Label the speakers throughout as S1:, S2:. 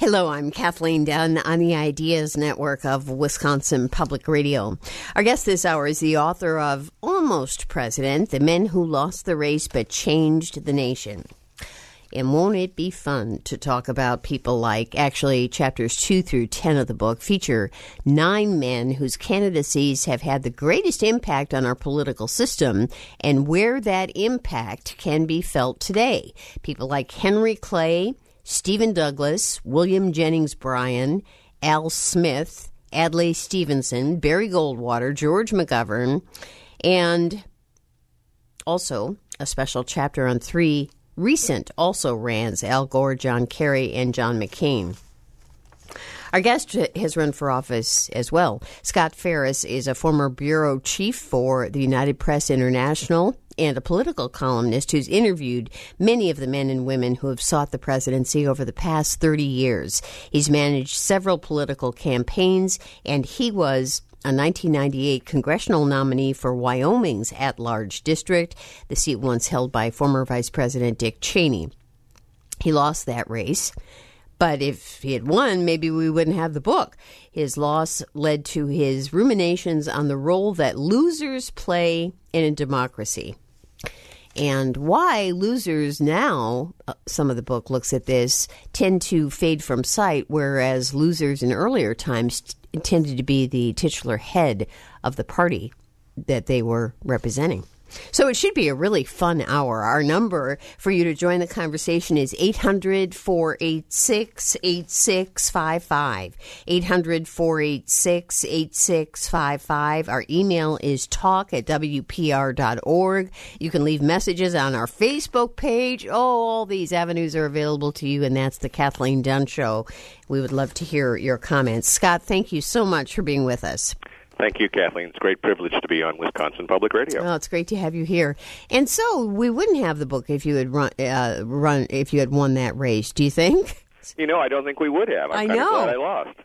S1: Hello, I'm Kathleen Dunn on the Ideas Network of Wisconsin Public Radio. Our guest this hour is the author of Almost President, The Men Who Lost the Race But Changed the Nation. And won't it be fun to talk about people like, actually, chapters 2 through 10 of the book feature 9 men whose candidacies have had the greatest impact on our political system and where that impact can be felt today. People like Henry Clay, Stephen Douglas, William Jennings Bryan, Al Smith, Adlai Stevenson, Barry Goldwater, George McGovern, and also a special chapter on 3 recent also-rans, Al Gore, John Kerry, and John McCain. Our guest has run for office as well. Scott Ferris is a former bureau chief for the United Press International and a political columnist who's interviewed many of the men and women who have sought the presidency over the past 30 years. He's managed several political campaigns, and he was a 1998 congressional nominee for Wyoming's at-large district, the seat once held by former Vice President Dick Cheney. He lost that race, but if he had won, maybe we wouldn't have the book. His loss led to his ruminations on the role that losers play in a democracy. And why losers now, some of the book looks at this, tend to fade from sight, whereas losers in earlier times tended to be the titular head of the party that they were representing. So it should be a really fun hour. Our number for you to join the conversation is 800-486-8655. 800-486-8655. Our email is talk@wpr.org. You can leave messages on our Facebook page. Oh, all these avenues are available to you, and that's the Kathleen Dunn Show. We would love to hear your comments. Scott, thank you so much for being with us.
S2: Thank you, Kathleen. It's a great privilege to be on Wisconsin Public Radio.
S1: Oh, it's great to have you here. And so we wouldn't have the book if you had won that race. Do you think?
S2: You know, I don't think we would have. I'm kind of glad I lost.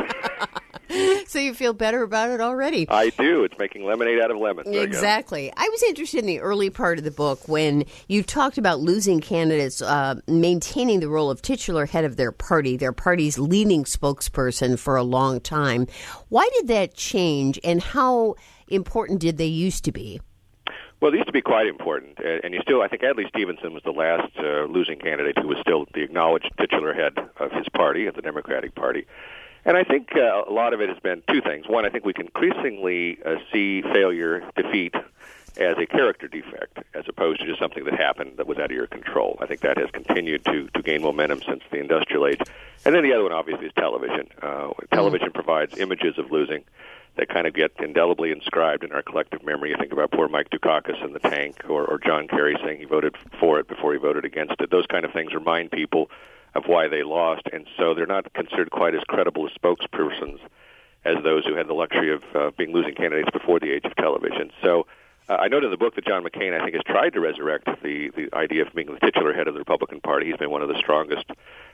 S1: So you feel better about it already?
S2: I do. It's making lemonade out of lemons.
S1: Exactly. I was interested in the early part of the book when you talked about losing candidates maintaining the role of titular head of their party's leading spokesperson for a long time. Why did that change, and how important did they used to be?
S2: Well, they used to be quite important, and you still, I think Adlai Stevenson was the last losing candidate who was still the acknowledged titular head of his party, of the Democratic Party. And I think a lot of it has been two things. One, I think we can increasingly see failure, defeat, as a character defect, as opposed to just something that happened that was out of your control. I think that has continued to gain momentum since the industrial age. And then the other one, obviously, is television. Television provides images of losing that kind of get indelibly inscribed in our collective memory. You think about poor Mike Dukakis in the tank, or John Kerry saying he voted for it before he voted against it. Those kind of things remind people of why they lost, and so they're not considered quite as credible as spokespersons as those who had the luxury of being losing candidates before the age of television. So I note in the book that John McCain, I think, has tried to resurrect the idea of being the titular head of the Republican Party. He's been one of the strongest,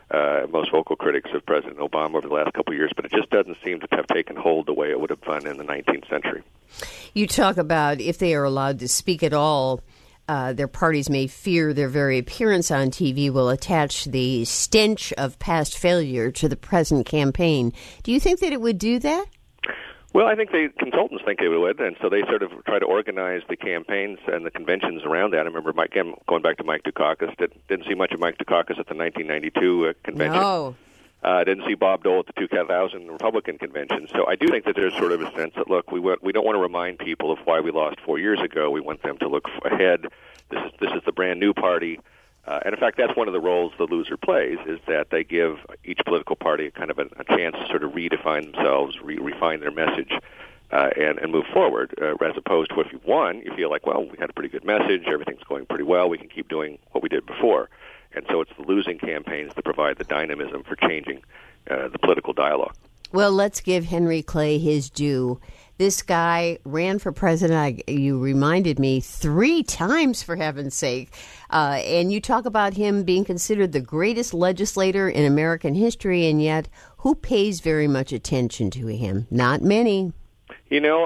S2: most vocal critics of President Obama over the last couple of years, but it just doesn't seem to have taken hold the way it would have done in the 19th century.
S1: You talk about if they are allowed to speak at all, their parties may fear their very appearance on TV will attach the stench of past failure to the present campaign. Do you think that it would do that?
S2: Well, I think the consultants think it would, and so they sort of try to organize the campaigns and the conventions around that. I remember going back to Mike Dukakis, didn't see much of Mike Dukakis at the 1992 convention.
S1: No.
S2: Didn't see Bob Dole at the 2000 Republican convention. So I do think that there's sort of a sense that, look, we don't want to remind people of why we lost 4 years ago. We want them to look ahead. This is the brand new party. And in fact, that's one of the roles the loser plays, is that they give each political party kind of a chance to sort of redefine themselves, refine their message, and move forward, as opposed to if you've won, you feel like, well, we had a pretty good message, everything's going pretty well, we can keep doing what we did before. And so it's the losing campaigns that provide the dynamism for changing the political dialogue.
S1: Well, let's give Henry Clay his due. This guy ran for president, you reminded me, 3 times, for heaven's sake. And you talk about him being considered the greatest legislator in American history, and yet who pays very much attention to him? Not many.
S2: You know,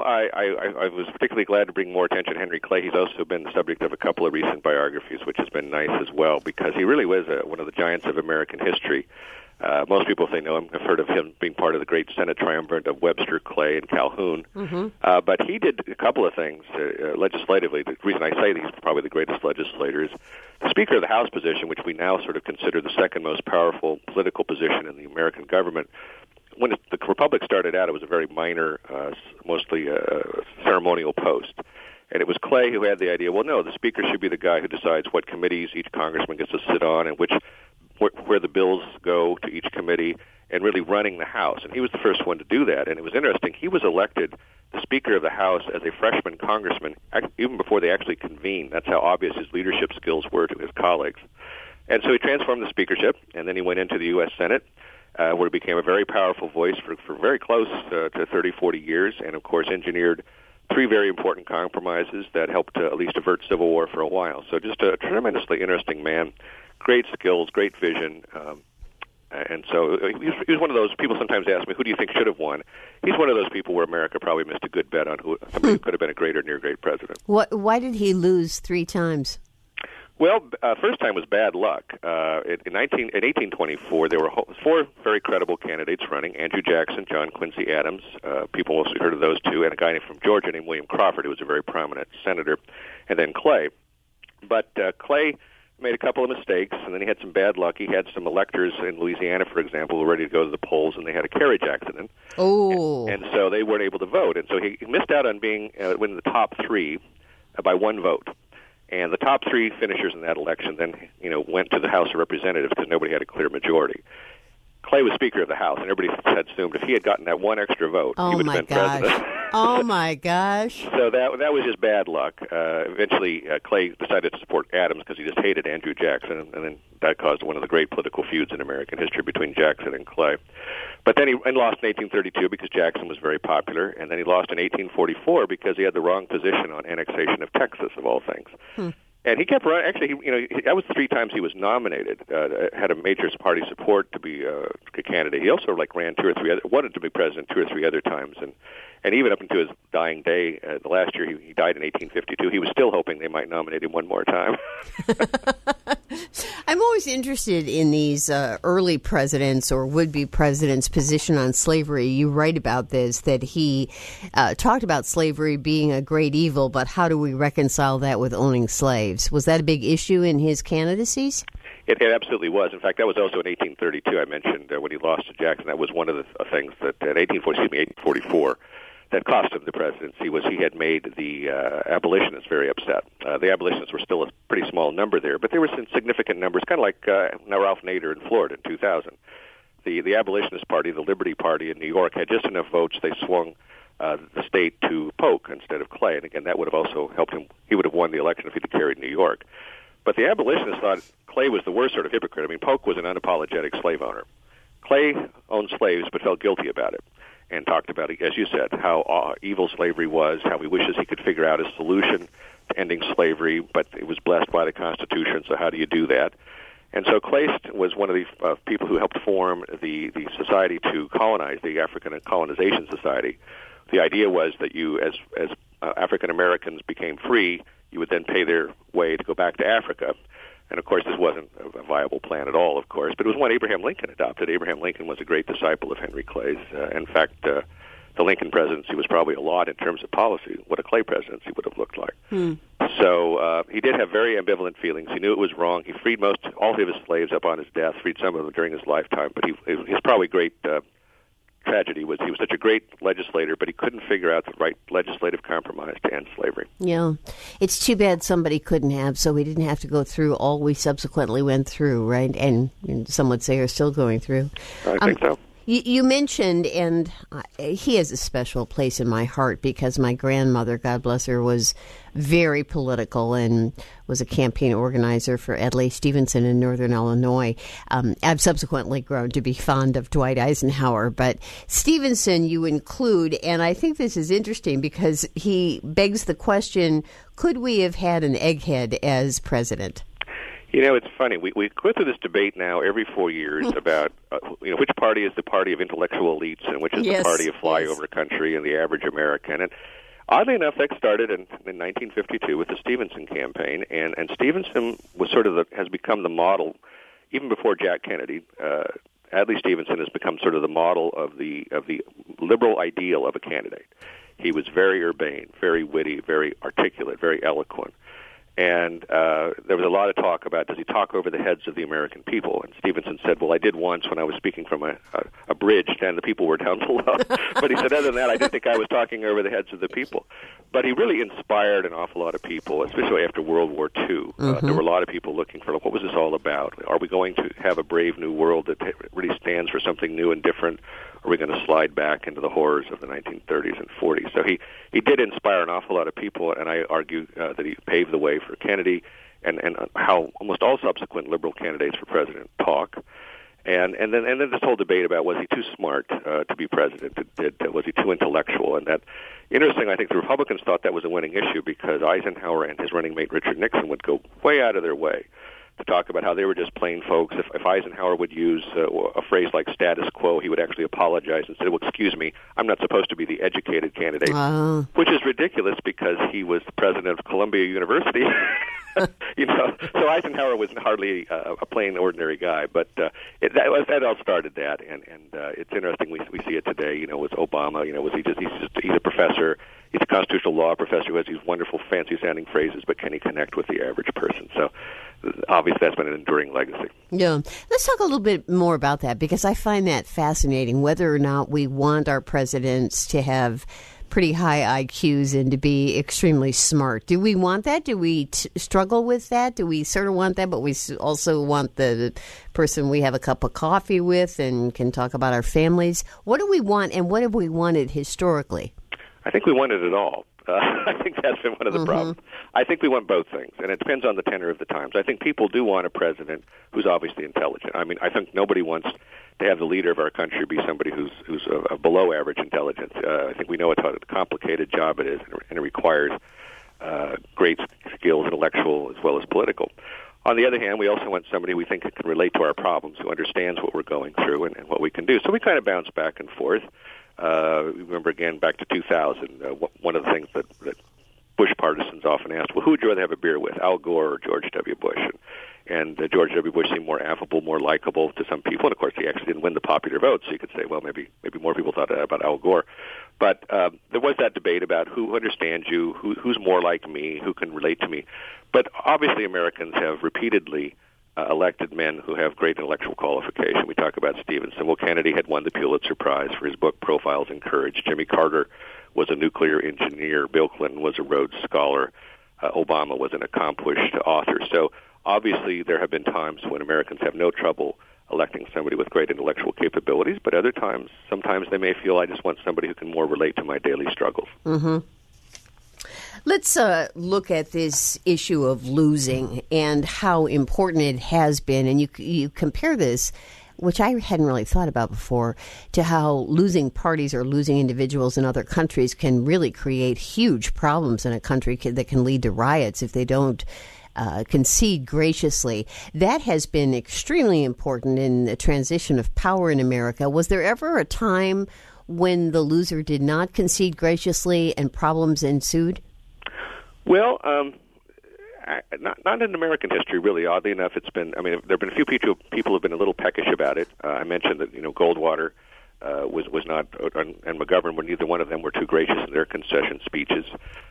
S2: I was particularly glad to bring more attention to Henry Clay. He's also been the subject of a couple of recent biographies, which has been nice as well, because he really was one of the giants of American history. Most people, if they know him, have heard of him being part of the great Senate triumvirate of Webster, Clay, and Calhoun. But he did a couple of things legislatively. The reason I say that he's probably the greatest legislator is the Speaker of the House position, which we now sort of consider the second most powerful political position in the American government. When the Republic started out, it was a very minor, mostly ceremonial post. And it was Clay who had the idea, well, no, the Speaker should be the guy who decides what committees each congressman gets to sit on and where the bills go to each committee, and really running the House. And he was the first one to do that. And it was interesting. He was elected the Speaker of the House as a freshman congressman, even before they actually convened. That's how obvious his leadership skills were to his colleagues. And so he transformed the speakership, and then he went into the U.S. Senate, where he became a very powerful voice for very close to 30, 40 years, and, of course, engineered three very important compromises that helped to at least avert civil war for a while. So just a tremendously interesting man, great skills, great vision. And so he was one of those people. Sometimes ask me, who do you think should have won? He's one of those people where America probably missed a good bet on somebody who could have been a great or near great president.
S1: Why did he lose three times?
S2: Well, first time was bad luck. In 1824, there were four very credible candidates running: Andrew Jackson, John Quincy Adams. People mostly heard of those two, and a guy from Georgia named William Crawford, who was a very prominent senator, and then Clay. But Clay made a couple of mistakes, and then he had some bad luck. He had some electors in Louisiana, for example, who were ready to go to the polls, and they had a carriage accident.
S1: Oh.
S2: And so they weren't able to vote. And so he missed out on being in the top three by one vote. And the top three finishers in that election then, went to the House of Representatives because nobody had a clear majority. Clay was Speaker of the House, and everybody had assumed if he had gotten that one extra vote, he would have been president.
S1: Oh, my gosh.
S2: So that was just bad luck. Eventually, Clay decided to support Adams because he just hated Andrew Jackson, and then that caused one of the great political feuds in American history between Jackson and Clay. But then he lost in 1832 because Jackson was very popular, and then he lost in 1844 because he had the wrong position on annexation of Texas, of all things. And he kept running. Actually, that was three times he was nominated. Had a major party support to be a candidate. He also ran wanted to be president two or three other times, and even up into his dying day, the last year he died in 1852. He was still hoping they might nominate him one more time.
S1: I'm always interested in these early presidents or would-be presidents' position on slavery. You write about this, that he talked about slavery being a great evil, but how do we reconcile that with owning slaves? Was that a big issue in his candidacies?
S2: It absolutely was. In fact, that was also in 1832. I mentioned when he lost to Jackson. That was one of the things that in 1844 that cost him the presidency was he had made the abolitionists very upset. The abolitionists were still a pretty small number there, but there were some significant numbers, kind of like Ralph Nader in Florida in 2000. The abolitionist party, the Liberty Party in New York, had just enough votes they swung the state to Polk instead of Clay, and again, that would have also helped him. He would have won the election if he'd carried New York. But the abolitionists thought Clay was the worst sort of hypocrite. I mean, Polk was an unapologetic slave owner. Clay owned slaves but felt guilty about it and talked about, as you said, how evil slavery was, how he wishes he could figure out a solution to ending slavery, but it was blessed by the Constitution, so how do you do that? And so Clay was one of the people who helped form the Society to Colonize, the African Colonization Society. The idea was that you, as African Americans became free, you would then pay their way to go back to Africa. And, of course, this wasn't a viable plan at all, of course, but it was one Abraham Lincoln adopted. Abraham Lincoln was a great disciple of Henry Clay's. In fact, the Lincoln presidency was probably a lot in terms of policy, what a Clay presidency would have looked like. So he did have very ambivalent feelings. He knew it was wrong. He freed all of his slaves up on his death, freed some of them during his lifetime, but his probably great tragedy was he was such a great legislator, but he couldn't figure out the right legislative compromise to end slavery. Yeah.
S1: It's too bad somebody couldn't have, so we didn't have to go through all we subsequently went through, right? And some would say are still going through.
S2: I think so.
S1: You mentioned, and he has a special place in my heart because my grandmother, God bless her, was very political and was a campaign organizer for Adlai Stevenson in Northern Illinois. I've subsequently grown to be fond of Dwight Eisenhower, but Stevenson you include, and I think this is interesting because he begs the question, could we have had an egghead as president?
S2: It's funny. We go through this debate now every 4 years about which party is the party of intellectual elites and which is the party of flyover country and the average American. And oddly enough, that started in 1952 with the Stevenson campaign, and Stevenson was has become the model, even before Jack Kennedy, Adlai Stevenson has become sort of the model of the liberal ideal of a candidate. He was very urbane, very witty, very articulate, very eloquent. And there was a lot of talk about, does he talk over the heads of the American people? And Stevenson said, well, I did once when I was speaking from a bridge, and the people were down below. But he said, other than that, I didn't think I was talking over the heads of the people. But he really inspired an awful lot of people, especially after World War II. There were a lot of people looking for, what was this all about? Are we going to have a brave new world that really stands for something new and different? Are we going to slide back into the horrors of the 1930s and 40s? So he did inspire an awful lot of people, and I argue that he paved the way for Kennedy and how almost all subsequent liberal candidates for president talk. And then this whole debate about, was he too smart to be president? Was he too intellectual? And that, interesting, I think the Republicans thought that was a winning issue because Eisenhower and his running mate Richard Nixon would go way out of their way to talk about how they were just plain folks. If Eisenhower would use a phrase like status quo, he would actually apologize and say, well, excuse me, I'm not supposed to be the educated candidate, which is ridiculous because he was the president of Columbia University. So Eisenhower was hardly a plain, ordinary guy, but that all started that, and it's interesting we see it today. With Obama, was he's a professor, he's a constitutional law professor who has these wonderful, fancy-sounding phrases, but can he connect with the average person? So obviously that's been an enduring legacy.
S1: Yeah. Let's talk a little bit more about that, because I find that fascinating, whether or not we want our presidents to have pretty high IQs and to be extremely smart. Do we want that? Do we struggle with that? Do we sort of want that, but we also want the person we have a cup of coffee with and can talk about our families? What do we want, and what have we wanted historically?
S2: I think we wanted it all. I think that's been one of the problems. I think we want both things, and it depends on the tenor of the times. I think people do want a president who's obviously intelligent. I mean, I think nobody wants to have the leader of our country be somebody who's below average intelligence. I think we know what a complicated job it is, and it requires great skills, intellectual as well as political. On the other hand, we also want somebody we think can relate to our problems, who understands what we're going through and what we can do. So we kind of bounce back and forth. Remember, again, back to 2000, one of the things that Bush partisans often asked, well, who would you rather have a beer with, Al Gore or George W. Bush? And George W. Bush seemed more affable, more likable to some people. And, of course, he actually didn't win the popular vote, so you could say, well, maybe more people thought that about Al Gore. But there was that debate about who understands you, who's more like me, who can relate to me. But obviously Americans have repeatedly elected men who have great intellectual qualification. We talk about Stevenson. Well, Kennedy had won the Pulitzer Prize for his book Profiles in Courage. Jimmy Carter was a nuclear engineer. Bill Clinton was a Rhodes Scholar. Obama was an accomplished author. So obviously there have been times when Americans have no trouble electing somebody with great intellectual capabilities, but other times, sometimes they may feel, I just want somebody who can more relate to my daily struggles.
S1: Mm-hmm. Let's look at this issue of losing and how important it has been. And you compare this, which I hadn't really thought about before, to how losing parties or losing individuals in other countries can really create huge problems in a country that can lead to riots if they don't concede graciously. That has been extremely important in the transition of power in America. Was there ever a time when the loser did not concede graciously and problems ensued?
S2: Well, not in American history, really. Oddly enough, it's been. I mean, there have been a few people who have been a little peckish about it. I mentioned that Goldwater was not, and McGovern, were neither one of them were too gracious in their concession speeches.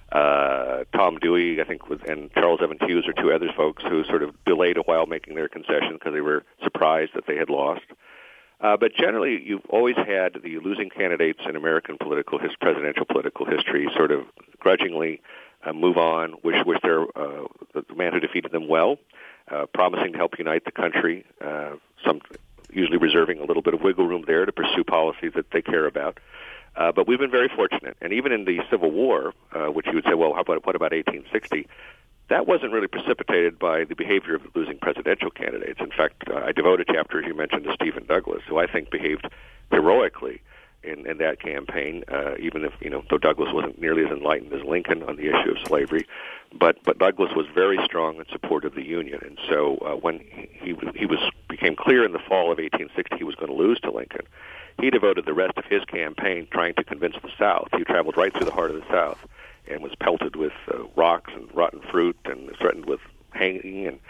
S2: Tom Dewey, I think, and Charles Evans Hughes are two other folks who sort of delayed a while making their concession because they were surprised that they had lost. But generally, you've always had the losing candidates in American presidential political history sort of grudgingly move on, wish the man who defeated them well, promising to help unite the country, usually reserving a little bit of wiggle room there to pursue policies that they care about. But we've been very fortunate. And even in the Civil War, which you would say, well, what about 1860? That wasn't really precipitated by the behavior of the losing presidential candidates. In fact, I devote a chapter, as you mentioned, to Stephen Douglas, who I think behaved heroically in that campaign, even if, though Douglas wasn't nearly as enlightened as Lincoln on the issue of slavery. But Douglas was very strong in support of the Union. And so when he became clear in the fall of 1860 he was going to lose to Lincoln, he devoted the rest of his campaign trying to convince the South. He traveled right through the heart of the South and was pelted with rocks and rotten fruit and threatened with hanging. And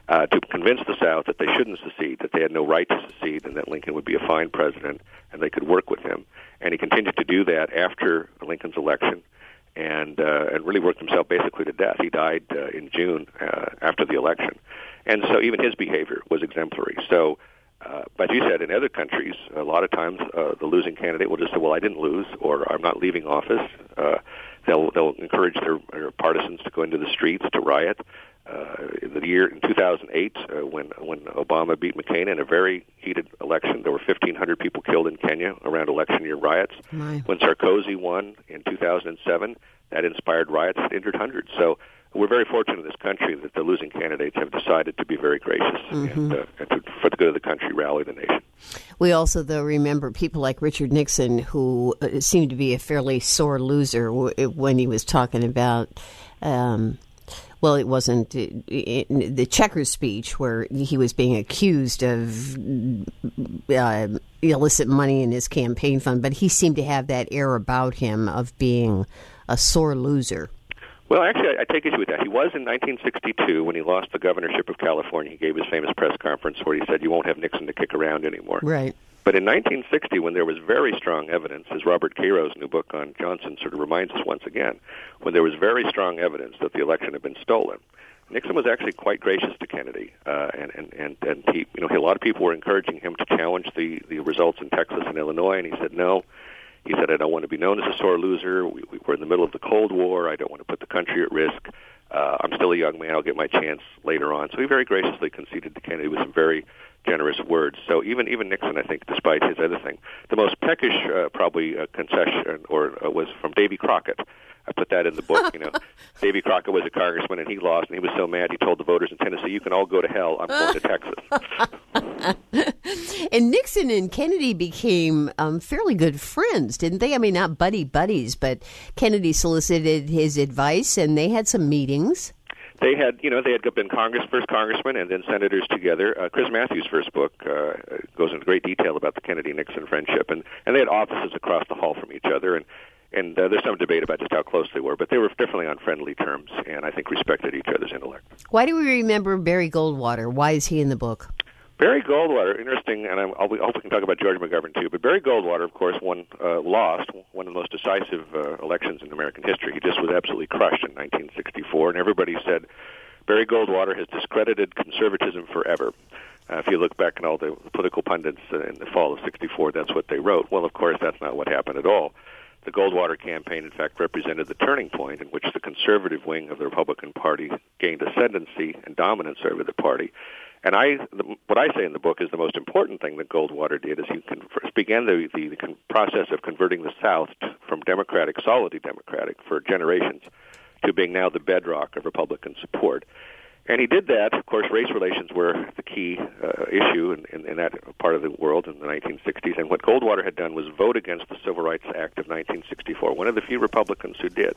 S2: to convince the South that they shouldn't secede, that they had no right to secede, and that Lincoln would be a fine president and they could work with him. And he continued to do that after Lincoln's election, and really worked himself basically to death. He died in June after the election. And so even his behavior was exemplary. So, but you said in other countries, a lot of times the losing candidate will just say, well, I didn't lose, or I'm not leaving office. They'll encourage their partisans to go into the streets to riot. The year in 2008, when Obama beat McCain in a very heated election, there were 1,500 people killed in Kenya around election year riots.
S1: My.
S2: When Sarkozy won in 2007, that inspired riots that injured hundreds. So we're very fortunate in this country that the losing candidates have decided to be very gracious and to, for the good of the country, rally the nation.
S1: We also, though, remember people like Richard Nixon, who seemed to be a fairly sore loser when he was talking about, well, it wasn't the Chequers speech where he was being accused of illicit money in his campaign fund, but he seemed to have that air about him of being a sore loser.
S2: Well, actually, I take issue with that. He was in 1962 when he lost the governorship of California. He gave his famous press conference where he said, you won't have Nixon to kick around anymore.
S1: Right.
S2: But in 1960, when there was very strong evidence, as Robert Caro's new book on Johnson sort of reminds us once again, when there was very strong evidence that the election had been stolen, Nixon was actually quite gracious to Kennedy, and he, a lot of people were encouraging him to challenge the results in Texas and Illinois, and he said no. He said, I don't want to be known as a sore loser. We're in the middle of the Cold War. I don't want to put the country at risk. I'm still a young man. I'll get my chance later on. So he very graciously conceded to Kennedy with some very generous words. So even Nixon, I think, despite his other thing, the most peckish probably concession was from Davy Crockett. I put that in the book. Davy Crockett was a congressman, and he lost, and he was so mad he told the voters in Tennessee, you can all go to hell. I'm going to Texas.
S1: And Nixon and Kennedy became fairly good friends, didn't they? I mean, not buddies, but Kennedy solicited his advice, and they had some meetings.
S2: They had been first congressmen and then senators together. Chris Matthews' first book goes into great detail about the Kennedy-Nixon friendship, and they had offices across the hall from each other, and there's some debate about just how close they were, but they were definitely on friendly terms, and I think respected each other's intellect.
S1: Why do we remember Barry Goldwater? Why is he in the book?
S2: Barry Goldwater, interesting, and I hope we can talk about George McGovern too, but Barry Goldwater, of course, lost one of the most decisive elections in American history. He just was absolutely crushed in 1964, and everybody said Barry Goldwater has discredited conservatism forever. If you look back at all the political pundits in the fall of 64, that's what they wrote. Well, of course, that's not what happened at all. The Goldwater campaign, in fact, represented the turning point in which the conservative wing of the Republican Party gained ascendancy and dominance over the party. And what I say in the book is the most important thing that Goldwater did is he began the process of converting the South from solidly Democratic for generations, to being now the bedrock of Republican support. And he did that. Of course, race relations were the key issue in that part of the world in the 1960s. And what Goldwater had done was vote against the Civil Rights Act of 1964, one of the few Republicans who did.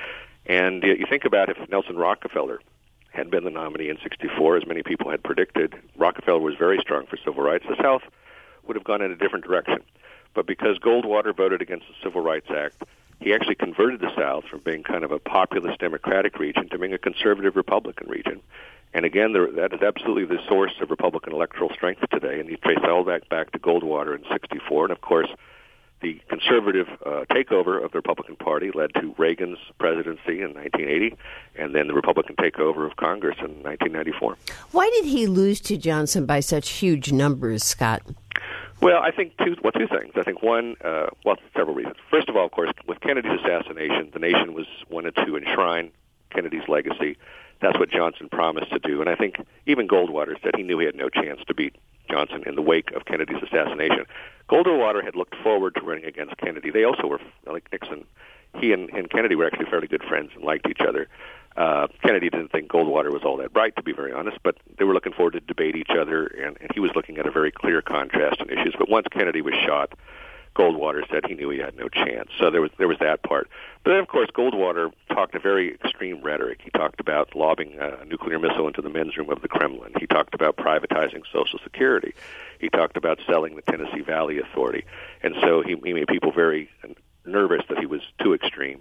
S2: And you think about if Nelson Rockefeller had been the nominee in 64, as many people had predicted, Rockefeller was very strong for civil rights, the South would have gone in a different direction. But because Goldwater voted against the Civil Rights Act, he actually converted the South from being kind of a populist Democratic region to being a conservative Republican region. And again, that is absolutely the source of Republican electoral strength today, and you trace all that back to Goldwater in 64. And of course, the conservative takeover of the Republican Party led to Reagan's presidency in 1980, and then the Republican takeover of Congress in 1994.
S1: Why did he lose to Johnson by such huge numbers, Scott?
S2: Well, I think two things. I think one, several reasons. First of all, of course, with Kennedy's assassination, the nation wanted to enshrine Kennedy's legacy. That's what Johnson promised to do. And I think even Goldwater said he knew he had no chance to beat Johnson in the wake of Kennedy's assassination. Goldwater had looked forward to running against Kennedy. They also were, like Nixon, he and Kennedy were actually fairly good friends and liked each other. Kennedy didn't think Goldwater was all that bright, to be very honest, but they were looking forward to debate each other, and he was looking at a very clear contrast on issues. But once Kennedy was shot, Goldwater said he knew he had no chance. So there was that part. But then, of course, Goldwater talked a very extreme rhetoric. He talked about lobbing a nuclear missile into the men's room of the Kremlin. He talked about privatizing Social Security. He talked about selling the Tennessee Valley Authority. And so he made people very nervous that he was too extreme.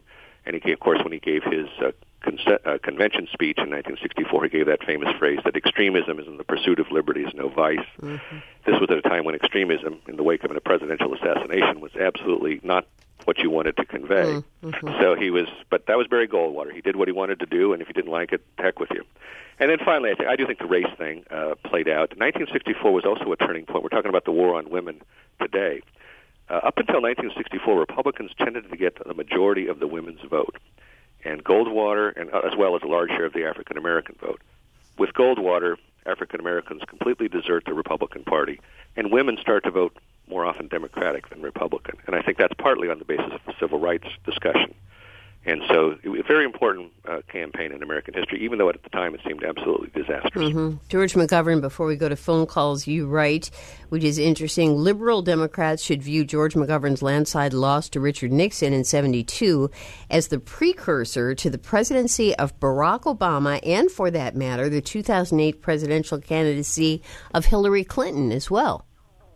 S2: And of course, when he gave his convention speech in 1964, he gave that famous phrase that extremism is in the pursuit of liberty is no vice. Mm-hmm. This was at a time when extremism, in the wake of a presidential assassination, was absolutely not what you wanted to convey. Mm-hmm. But that was Barry Goldwater. He did what he wanted to do, and if you didn't like it, heck with you. And then finally, I do think the race thing played out. 1964 was also a turning point. We're talking about the war on women today. Up until 1964, Republicans tended to get the majority of the women's vote, and Goldwater, and as well as a large share of the African American vote. With Goldwater, African Americans completely desert the Republican Party, and women start to vote more often Democratic than Republican. And I think that's partly on the basis of the civil rights discussion. And so it was a very important campaign in American history, even though at the time it seemed absolutely disastrous.
S1: Mm-hmm. George McGovern, before we go to phone calls, you write, which is interesting, liberal Democrats should view George McGovern's landslide loss to Richard Nixon in 1972 as the precursor to the presidency of Barack Obama and, for that matter, the 2008 presidential candidacy of Hillary Clinton as well.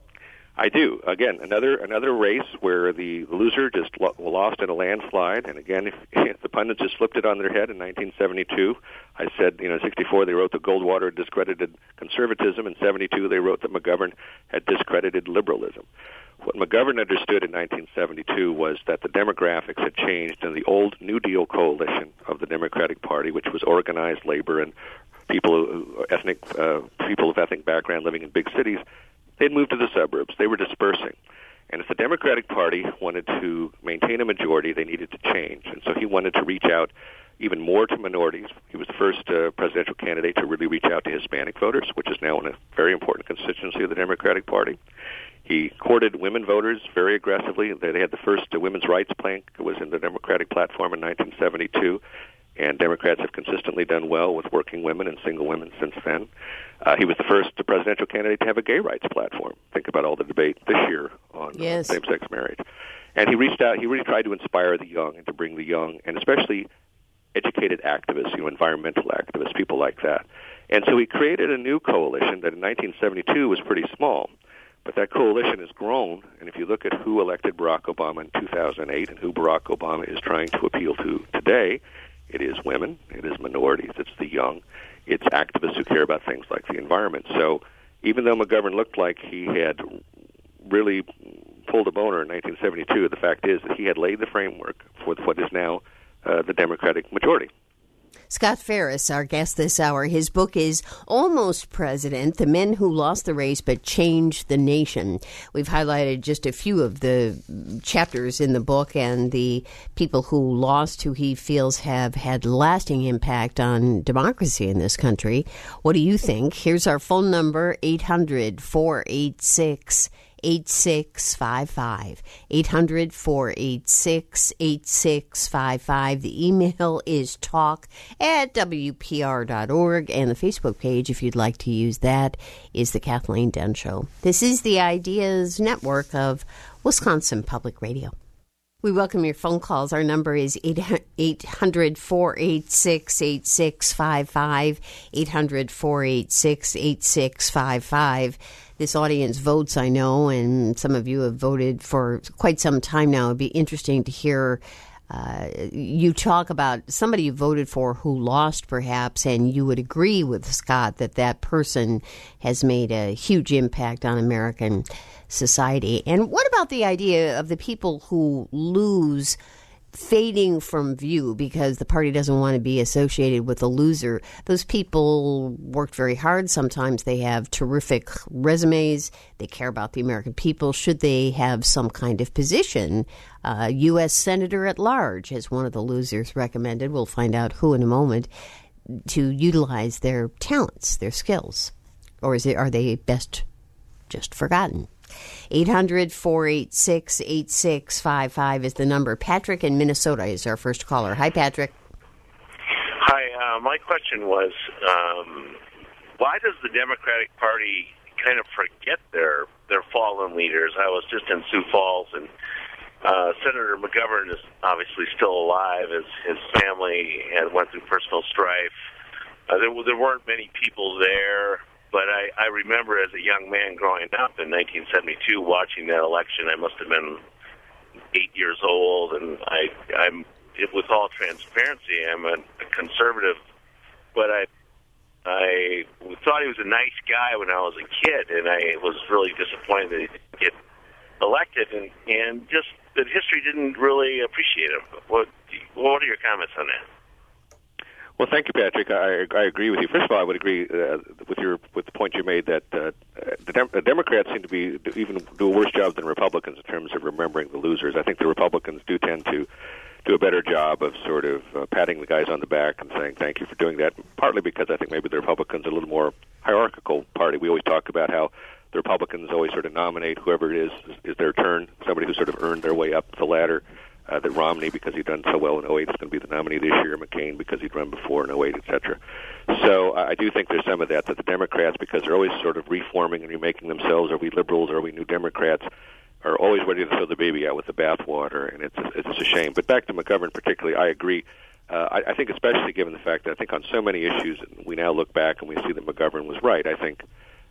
S2: I do. Again, another race where the loser just lost in a landslide. And again, if the pundits just flipped it on their head in 1972, I said, in 64 they wrote that Goldwater discredited conservatism. In 72 they wrote that McGovern had discredited liberalism. What McGovern understood in 1972 was that the demographics had changed, and the old New Deal coalition of the Democratic Party, which was organized labor and people of ethnic background living in big cities, they'd moved to the suburbs. They were dispersing. And if the Democratic Party wanted to maintain a majority, they needed to change. And so he wanted to reach out even more to minorities. He was the first presidential candidate to really reach out to Hispanic voters, which is now a very important constituency of the Democratic Party. He courted women voters very aggressively. They had the first women's rights plank. It was in the Democratic platform in 1972. And Democrats have consistently done well with working women and single women since then. He was the first presidential candidate to have a gay rights platform. Think about all the debate this year on same-sex marriage. And he reached out. He really tried to inspire the young and to bring the young, and especially educated activists, environmental activists, people like that. And so he created a new coalition that in 1972 was pretty small. But that coalition has grown, and if you look at who elected Barack Obama in 2008 and who Barack Obama is trying to appeal to today, it is women, it is minorities, it's the young, it's activists who care about things like the environment. So even though McGovern looked like he had really pulled a boner in 1972, the fact is that he had laid the framework for what is now the Democratic majority.
S1: Scott Ferris, our guest this hour, his book is Almost President, The Men Who Lost the Race But Changed the Nation. We've highlighted just a few of the chapters in the book and the people who lost, who he feels have had lasting impact on democracy in this country. What do you think? Here's our phone number, 800-486-8655, 800-486-8655. The email is talk@wpr.org, and the Facebook page, if you'd like to use that, is The Kathleen Dunn Show. This is the Ideas Network of Wisconsin Public Radio. We welcome your phone calls. Our number is 800-486-8655, 800-486-8655. This audience votes, I know, and some of you have voted for quite some time now. It'd be interesting to hear you talk about somebody you voted for who lost, perhaps, and you would agree with Scott that that person has made a huge impact on American society. And what about the idea of the people who lose fading from view because the party doesn't want to be associated with a loser? Those people worked very hard. Sometimes they have terrific resumes. They care about the American people. Should they have some kind of position? U.S. Senator at large, as one of the losers recommended. We'll find out who in a moment, to utilize their talents, their skills. Or are they best just forgotten? 800-486-8655 is the number. Patrick in Minnesota is our first caller. Hi, Patrick.
S3: Hi. My question was, why does the Democratic Party kind of forget their fallen leaders? I was just in Sioux Falls, and Senator McGovern is obviously still alive, as his family had went through personal strife. There weren't many people there. But I remember as a young man growing up in 1972 watching that election. I must have been 8 years old, and with all transparency, I'm a conservative, but I thought he was a nice guy when I was a kid, and I was really disappointed that he didn't get elected, and just that history didn't really appreciate him. What are your comments on that?
S2: Well, thank you, Patrick. I agree with you. First of all, I would agree with the point you made that the Democrats seem to even do a worse job than Republicans in terms of remembering the losers. I think the Republicans do tend to do a better job of sort of patting the guys on the back and saying thank you for doing that, partly because I think maybe the Republicans are a little more hierarchical party. We always talk about how the Republicans always sort of nominate whoever it is their turn, somebody who sort of earned their way up the ladder. That Romney, because he'd done so well in 08, is going to be the nominee this year. McCain, because he'd run before in 08, et cetera. So I do think there's some of that the Democrats, because they're always sort of reforming and remaking themselves, are we liberals, are we new Democrats, are always ready to throw the baby out with the bathwater, and it's a shame. But back to McGovern particularly, I agree. I think especially given the fact that I think on so many issues we now look back and we see that McGovern was right. I think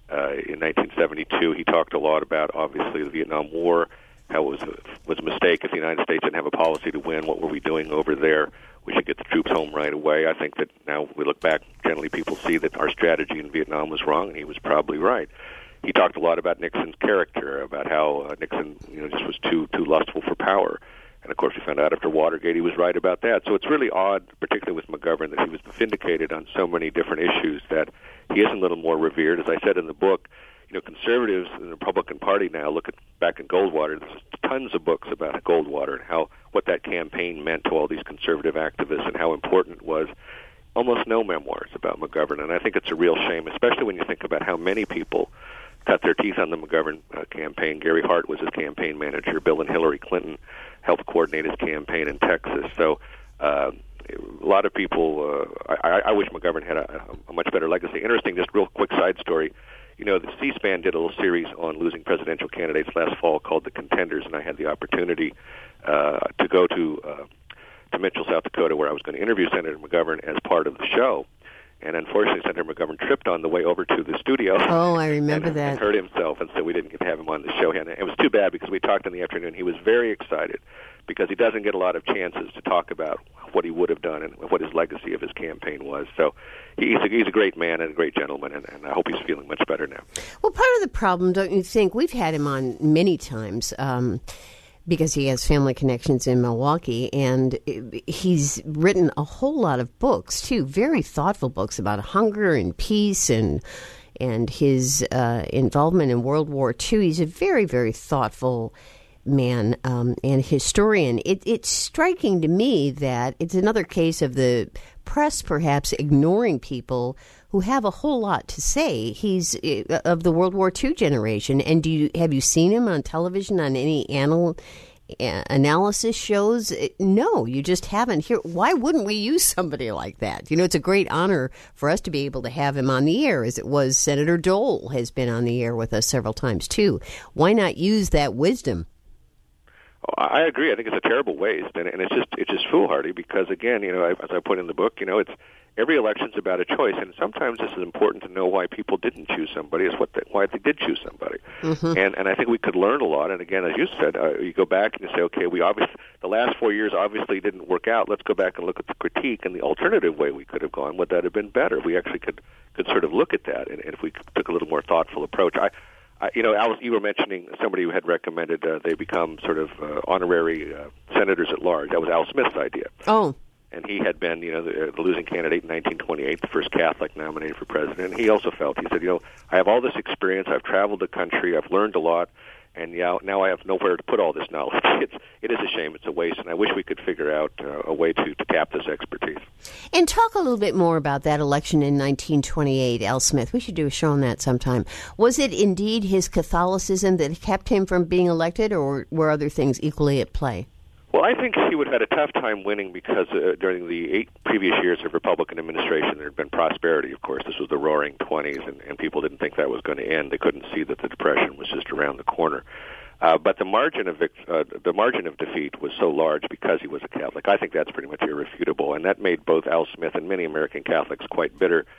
S2: in 1972 he talked a lot about, obviously, the Vietnam War, how it was a mistake if the United States didn't have a policy to win. What were we doing over there? We should get the troops home right away. I think that now we look back, generally people see that our strategy in Vietnam was wrong, and he was probably right. He talked a lot about Nixon's character, about how Nixon, just was too lustful for power. And of course, we found out after Watergate he was right about that. So it's really odd, particularly with McGovern, that he was vindicated on so many different issues that he is a little more revered. As I said in the book, conservatives in the Republican Party now look back at Goldwater. There's tons of books about Goldwater and what that campaign meant to all these conservative activists and how important it was. Almost no memoirs about McGovern, and I think it's a real shame, especially when you think about how many people cut their teeth on the McGovern campaign. Gary Hart was his campaign manager. Bill and Hillary Clinton helped coordinate his campaign in Texas. So a lot of people, I wish McGovern had a much better legacy. Interesting, just real quick side story. The C-SPAN did a little series on losing presidential candidates last fall called The Contenders, and I had the opportunity to go to Mitchell, South Dakota, where I was going to interview Senator McGovern as part of the show. And unfortunately, Senator McGovern tripped on the way over to the studio.
S1: Oh, I remember that.
S2: And hurt himself, and so we didn't get to have him on the show. And it was too bad because we talked in the afternoon. He was very excited because he doesn't get a lot of chances to talk about what he would have done and what his legacy of his campaign was. So he's a great man and a great gentleman, and I hope he's feeling much better now.
S1: Well, part of the problem, don't you think, we've had him on many times, because he has family connections in Milwaukee, and he's written a whole lot of books, too, very thoughtful books about hunger and peace and his involvement in World War II. He's a very, very thoughtful man and historian. It's striking to me that it's another case of the press perhaps ignoring people who have a whole lot to say. He's of the World War II generation. And have you seen him on television on any analysis shows? No, you just haven't. Why wouldn't we use somebody like that? It's a great honor for us to be able to have him on the air, as it was Senator Dole has been on the air with us several times, too. Why not use that wisdom?
S2: I agree. I think it's a terrible waste, and it's just foolhardy because, again, as I put in the book, it's every election's about a choice, and sometimes this is important to know why people didn't choose somebody, why they did choose somebody. Mm-hmm. And I think we could learn a lot. And again, as you said, you go back and you say, okay, the last 4 years obviously didn't work out. Let's go back and look at the critique and the alternative way we could have gone. Would that have been better? We actually could sort of look at that, and if we took a little more thoughtful approach. Alice, you were mentioning somebody who had recommended they become sort of honorary senators at large. That was Al Smith's idea.
S1: Oh.
S2: And he had been, the losing candidate in 1928, the first Catholic nominated for president. And he also felt, he said, I have all this experience. I've traveled the country. I've learned a lot. And now I have nowhere to put all this knowledge. It is a shame. It's a waste. And I wish we could figure out a way to tap this expertise.
S1: And talk a little bit more about that election in 1928, Al Smith. We should do a show on that sometime. Was it indeed his Catholicism that kept him from being elected, or were other things equally at play?
S2: Well, I think he would have had a tough time winning because during the 8 previous years of Republican administration, there had been prosperity, of course. This was the roaring 20s, and people didn't think that was going to end. They couldn't see that the Depression was just around the corner. But the margin of defeat was so large because he was a Catholic. I think that's pretty much irrefutable, and that made both Al Smith and many American Catholics quite bitter.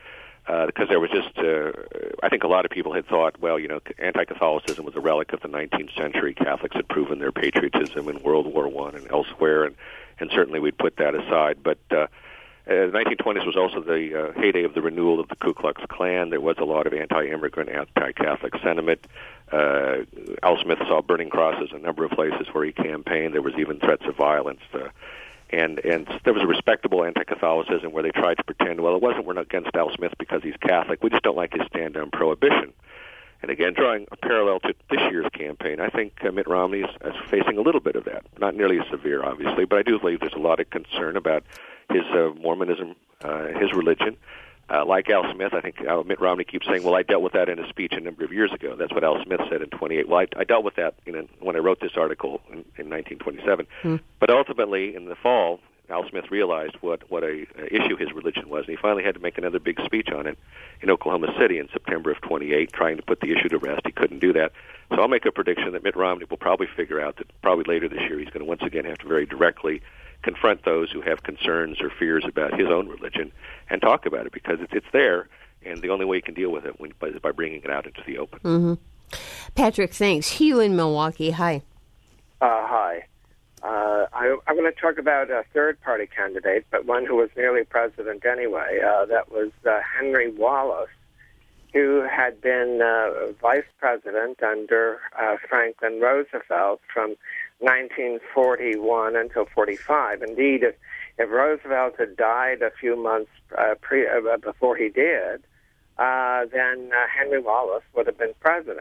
S2: because there was just, I think a lot of people had thought, well, anti-Catholicism was a relic of the 19th century. Catholics had proven their patriotism in World War I and elsewhere, and certainly we'd put that aside. But the 1920s was also the heyday of the renewal of the Ku Klux Klan. There was a lot of anti-immigrant, anti-Catholic sentiment. Al Smith saw burning crosses in a number of places where he campaigned. There was even threats of violence. And there was a respectable anti-Catholicism where they tried to pretend, well, we're not against Al Smith because he's Catholic. We just don't like his stand on prohibition. And again, drawing a parallel to this year's campaign, I think Mitt Romney is facing a little bit of that. Not nearly as severe, obviously, but I do believe there's a lot of concern about his Mormonism, his religion. Like Al Smith, I think Mitt Romney keeps saying, well, I dealt with that in a speech a number of years ago. That's what Al Smith said in 28. Well, I dealt with that when I wrote this article in 1927. But ultimately, in the fall, Al Smith realized what a issue his religion was, and he finally had to make another big speech on it in Oklahoma City in September of 28, trying to put the issue to rest. He couldn't do that. So I'll make a prediction that Mitt Romney will probably figure out that probably later this year he's going to once again have to very directly confront those who have concerns or fears about his own religion and talk about it, because it's there, and the only way you can deal with it is by bringing it out into the open.
S1: Mm-hmm. Patrick, thanks. Hugh in Milwaukee, hi.
S4: Hi. I'm going to talk about a third-party candidate, but one who was nearly president anyway. That was Henry Wallace, who had been vice president under Franklin Roosevelt from 1941 until 45. Indeed, if Roosevelt had died a few months before he did, then Henry Wallace would have been president.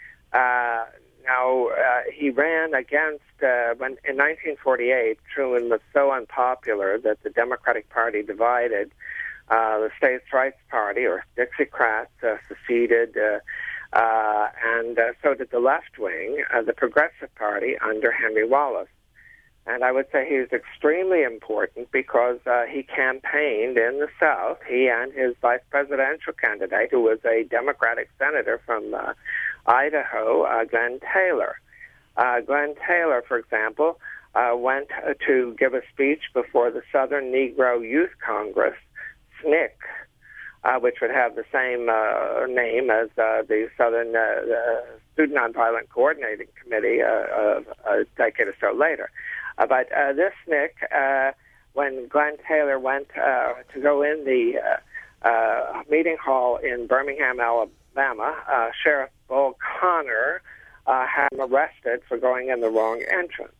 S4: Now, he ran against, when in 1948, Truman was so unpopular that the Democratic Party divided. The States' Rights Party, or Dixiecrats, seceded, and so did the left wing, the Progressive Party, under Henry Wallace. And I would say he was extremely important because he campaigned in the South, he and his vice presidential candidate, who was a Democratic senator from Idaho, Glenn Taylor. Glenn Taylor, for example, went to give a speech before the Southern Negro Youth Congress, SNCC, which would have the same name as the Southern Student Nonviolent Coordinating Committee a decade or so later. But this SNCC, when Glenn Taylor went to go in the meeting hall in Birmingham, Alabama, Sheriff Bull Connor had him arrested for going in the wrong entrance.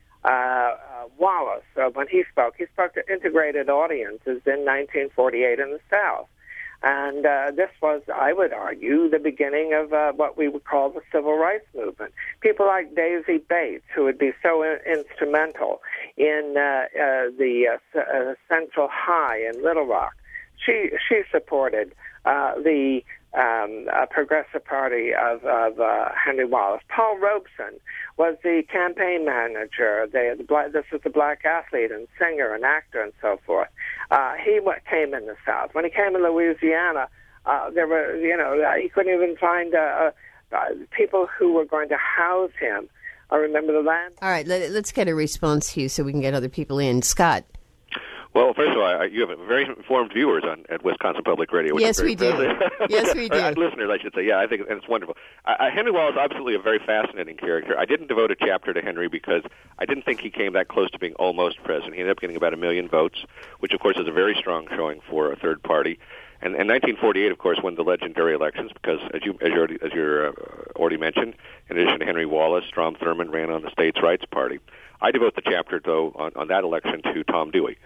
S4: Wallace, when he spoke to integrated audiences in 1948 in the South. And this was, I would argue, the beginning of what we would call the Civil Rights Movement. People like Daisy Bates, who would be so instrumental in the Central High in Little Rock, she supported the Progressive Party of Henry Wallace. Paul Robeson was the campaign manager. This was a black athlete and singer and actor and so forth. He came in the South. When he came in Louisiana, there were, he couldn't even find people who were going to house him. I remember the land.
S1: All right, let's get a response, Hugh, so we can get other people in. Scott.
S2: Well, first of all, you have very informed viewers at Wisconsin Public Radio.
S1: Yes, we do. Yes, we do.
S2: Listeners, I should say. Yeah, I think it's wonderful. Henry Wallace is absolutely a very fascinating character. I didn't devote a chapter to Henry because I didn't think he came that close to being almost president. He ended up getting about 1 million votes, which, of course, is a very strong showing for a third party. And 1948, of course, won the legendary elections because, as you already mentioned, in addition to Henry Wallace, Strom Thurmond ran on the States' Rights Party. I devote the chapter, though, on that election to Tom Dewey.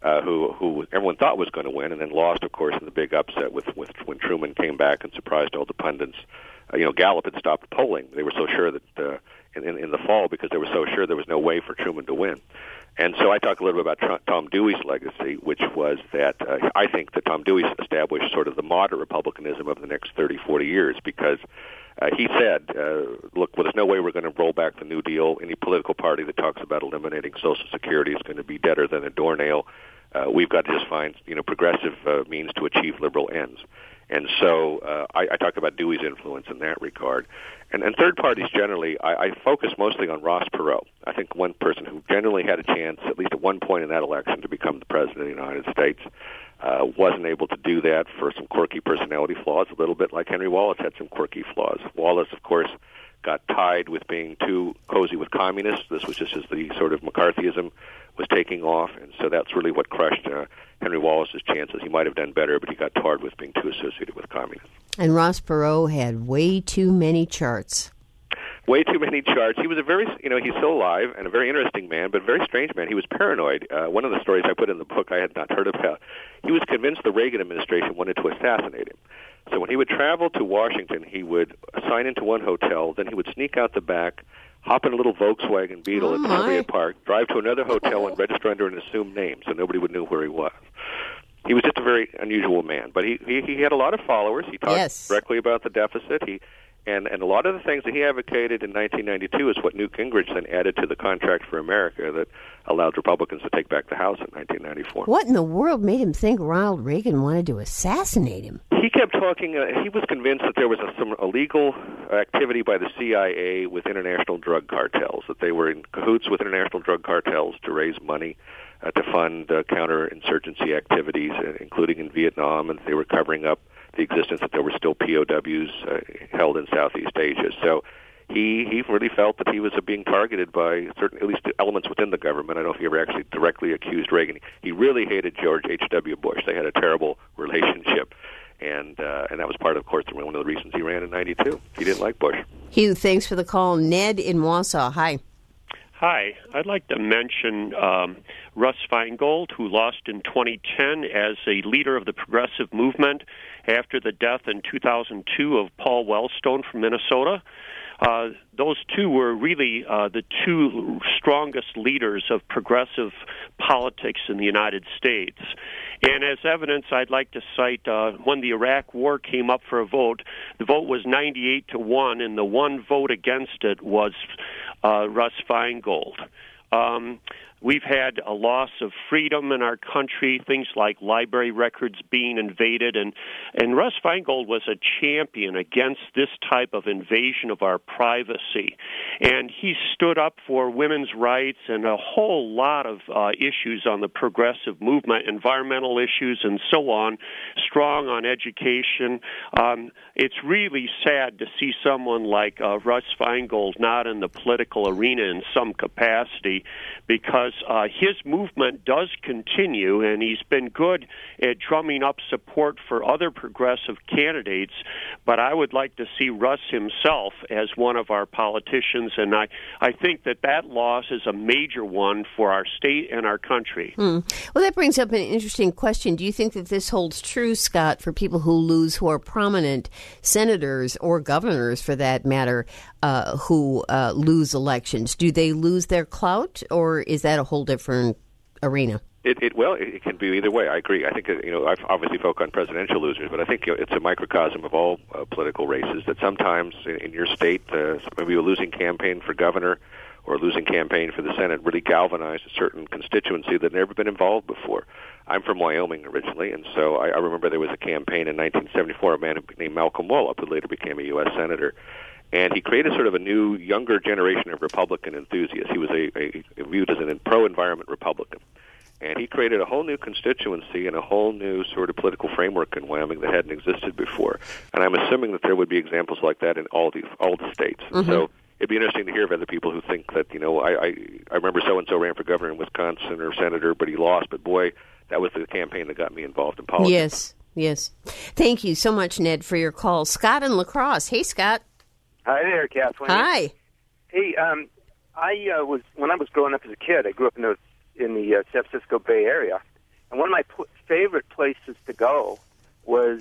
S2: Who everyone thought was going to win, and then lost, of course, in the big upset with when Truman came back and surprised all the pundits. Gallup had stopped polling. They were so sure that in the fall, because they were so sure there was no way for Truman to win. And so I talk a little bit about Tom Dewey's legacy, which was that I think that Tom Dewey established sort of the moderate republicanism of the next 30, 40 years, because he said, look, well, there's no way we're going to roll back the New Deal. Any political party that talks about eliminating Social Security is going to be deader than a doornail. We've got to just find, progressive means to achieve liberal ends. And so I talk about Dewey's influence in that regard. And third parties generally, I focus mostly on Ross Perot. I think one person who generally had a chance, at least at one point in that election, to become the president of the United States. wasn't able to do that for some quirky personality flaws, a little bit like Henry Wallace had some quirky flaws. Wallace, of course, got tied with being too cozy with communists. This was just as the sort of McCarthyism was taking off, and so that's really what crushed Henry Wallace's chances. He might have done better, but he got tarred with being too associated with communists.
S1: And Ross Perot had way too many charts.
S2: Way too many charts. He was a very, he's still alive and a very interesting man, but a very strange man. He was paranoid. One of the stories I put in the book I had not heard about. He was convinced the Reagan administration wanted to assassinate him. So when he would travel to Washington, he would sign into one hotel, then he would sneak out the back, hop in a little Volkswagen Beetle at Soviet Park, drive to another hotel and register under an assumed name so nobody would know where he was. He was just a very unusual man, but he had a lot of followers. He talked directly about the deficit. And a lot of the things that he advocated in 1992 is what Newt Gingrich then added to the Contract for America that allowed Republicans to take back the House in 1994.
S1: What in the world made him think Ronald Reagan wanted to assassinate him?
S2: He kept talking. He was convinced that there was some illegal activity by the CIA with international drug cartels, that they were in cahoots with international drug cartels to raise money to fund counterinsurgency activities, including in Vietnam, and they were covering up the existence that there were still POWs held in Southeast Asia. So he really felt that he was being targeted by certain, at least elements within the government. I don't know if he ever actually directly accused Reagan. He really hated George H.W. Bush. They had a terrible relationship. And that was part of course, one of the reasons he ran in 92. He didn't like Bush.
S1: Hugh, thanks for the call. Ned in Wausau, hi.
S5: Hi. I'd like to mention Russ Feingold, who lost in 2010 as a leader of the progressive movement after the death in 2002 of Paul Wellstone from Minnesota. Those two were really the two strongest leaders of progressive politics in the United States. And as evidence, I'd like to cite when the Iraq War came up for a vote, the vote was 98-1, and the one vote against it was Russ Feingold. We've had a loss of freedom in our country, things like library records being invaded, and Russ Feingold was a champion against this type of invasion of our privacy. And he stood up for women's rights and a whole lot of issues on the progressive movement, environmental issues and so on, strong on education. It's really sad to see someone like Russ Feingold not in the political arena in some capacity, because his movement does continue, and he's been good at drumming up support for other progressive candidates, but I would like to see Russ himself as one of our politicians, and I think that loss is a major one for our state and our country.
S1: Well, that brings up an interesting question. Do you think that this holds true, Scott, for people who are prominent senators or governors, for that matter, who lose elections? Do they lose their clout, or is that a whole different arena?
S2: It can be either way. I agree. I think I've obviously focused on presidential losers, but I think it's a microcosm of all political races. That sometimes in your state, maybe a losing campaign for governor or a losing campaign for the Senate really galvanized a certain constituency that had never been involved before. I'm from Wyoming originally, and so I remember there was a campaign in 1974. A man named Malcolm Wallop, who later became a U.S. Senator. And he created sort of a new, younger generation of Republican enthusiasts. He was viewed as a pro-environment Republican. And he created a whole new constituency and a whole new sort of political framework in Wyoming that hadn't existed before. And I'm assuming that there would be examples like that in all the states. And so it'd be interesting to hear of other people who think that, I remember so-and-so ran for governor in Wisconsin or senator, but he lost. But boy, that was the campaign that got me involved in politics.
S1: Yes. Thank you so much, Ned, for your call. Scott in La Crosse. Hey, Scott.
S6: Hi there, Kathleen.
S1: Hi.
S6: Hey, when I was growing up as a kid, I grew up in the San Francisco Bay Area, and one of my favorite places to go was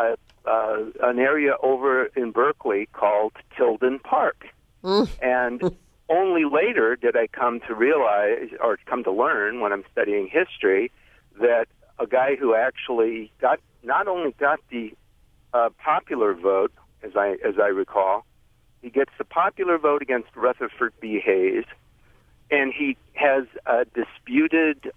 S6: an area over in Berkeley called Tilden Park. And only later did I come to realize, or come to learn when I'm studying history, that a guy who actually not only got the popular vote, as I recall, he gets the popular vote against Rutherford B. Hayes, and he has a disputed,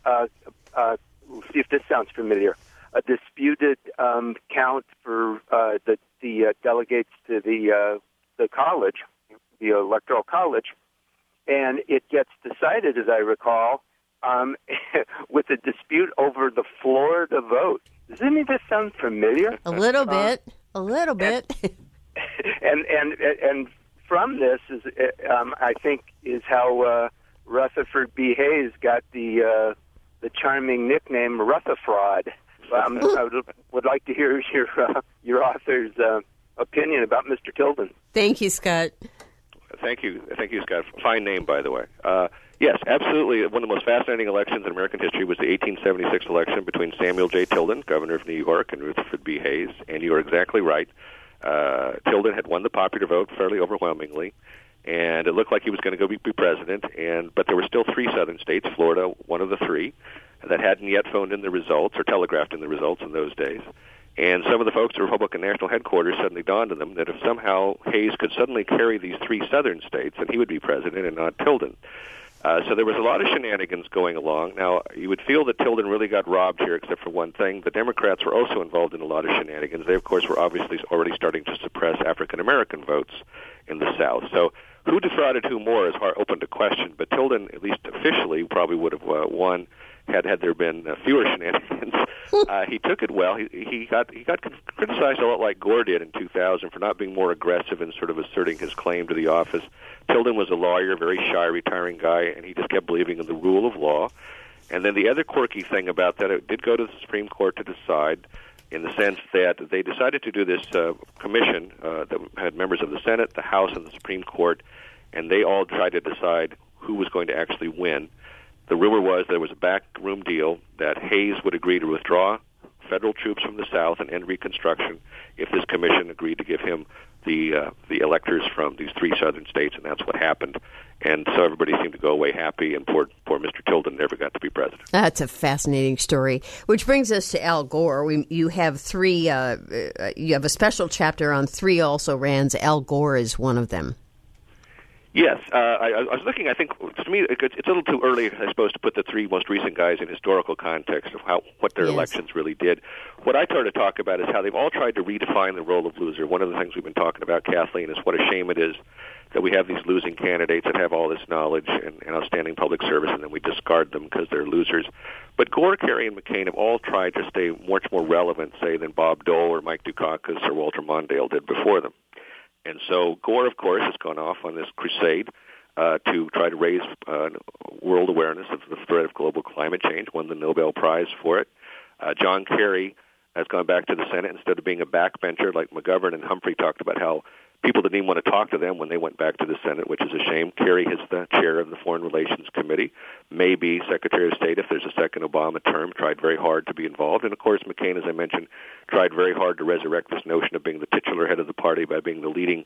S6: see if this sounds familiar, a disputed count for the delegates to the college, the Electoral College, and it gets decided, as I recall, with a dispute over the Florida vote. Does any of this sound familiar?
S1: A little bit. A little bit.
S6: And from this is, I think, is how Rutherford B. Hayes got the charming nickname Rutherford. I would like to hear your author's opinion about Mr. Tilden.
S1: Thank you, Scott.
S2: Thank you, Scott. Fine name, by the way. Yes, absolutely. One of the most fascinating elections in American history was the 1876 election between Samuel J. Tilden, governor of New York, and Rutherford B. Hayes. And you are exactly right. Tilden had won the popular vote fairly overwhelmingly, and it looked like he was going to go be president. But there were still three southern states, Florida, one of the three, that hadn't yet phoned in the results or telegraphed in the results in those days. And some of the folks at Republican National Headquarters suddenly dawned on them that if somehow Hayes could suddenly carry these three southern states, then he would be president and not Tilden. So there was a lot of shenanigans going along. Now, you would feel that Tilden really got robbed here, except for one thing. The Democrats were also involved in a lot of shenanigans. They, of course, were obviously already starting to suppress African-American votes in the South. So who defrauded who more is open to question. But Tilden, at least officially, probably would have won had there been fewer shenanigans. He took it well. He got criticized a lot like Gore did in 2000 for not being more aggressive in sort of asserting his claim to the office. Tilden was a lawyer, very shy, retiring guy, and he just kept believing in the rule of law. And then the other quirky thing about that, it did go to the Supreme Court to decide, in the sense that they decided to do this commission that had members of the Senate, the House, and the Supreme Court, and they all tried to decide who was going to actually win. The rumor was there was a backroom deal that Hayes would agree to withdraw federal troops from the South and end Reconstruction if this commission agreed to give him the electors from these three southern states, and that's what happened. And so everybody seemed to go away happy, and poor Mr. Tilden never got to be president.
S1: That's a fascinating story, which brings us to Al Gore. You have three. You have a special chapter on three also-rans. Al Gore is one of them.
S2: Yes, I was looking. I think to me it's a little too early, I suppose, to put the three most recent guys in historical context of what their elections really did. What I try to talk about is how they've all tried to redefine the role of loser. One of the things we've been talking about, Kathleen, is what a shame it is that we have these losing candidates that have all this knowledge and outstanding public service, and then we discard them because they're losers. But Gore, Kerry, and McCain have all tried to stay much more relevant, say, than Bob Dole or Mike Dukakis or Walter Mondale did before them. And so Gore, of course, has gone off on this crusade to try to raise world awareness of the threat of global climate change, won the Nobel Prize for it. John Kerry has gone back to the Senate instead of being a backbencher like McGovern and Humphrey talked about how people didn't even want to talk to them when they went back to the Senate, which is a shame. Kerry is the chair of the Foreign Relations Committee, may be Secretary of State if there's a second Obama term, tried very hard to be involved. And, of course, McCain, as I mentioned, tried very hard to resurrect this notion of being the titular head of the party by being the leading